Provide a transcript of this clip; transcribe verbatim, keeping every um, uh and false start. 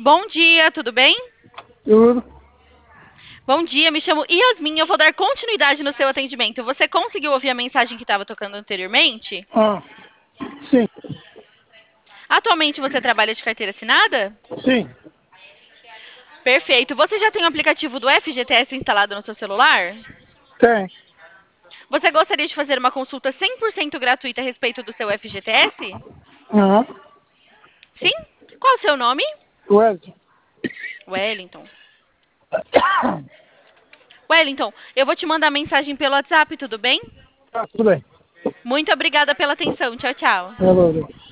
Bom dia, tudo bem? Tudo. Bom dia, me chamo Yasmin, eu vou dar continuidade no seu atendimento. Você conseguiu ouvir a mensagem que estava tocando anteriormente? Ah, sim, Atualmente você trabalha de carteira assinada? sim, Perfeito. Você já tem o aplicativo do F G T S instalado no seu celular? tem. Você gostaria de fazer uma consulta cem por cento gratuita a respeito do seu F G T S? Aham. Sim? Qual o seu nome? Wesley. Wellington. Wellington, eu vou te mandar mensagem pelo WhatsApp, tudo bem? Tá, tudo bem. Muito obrigada pela atenção. Tchau, tchau. Valeu.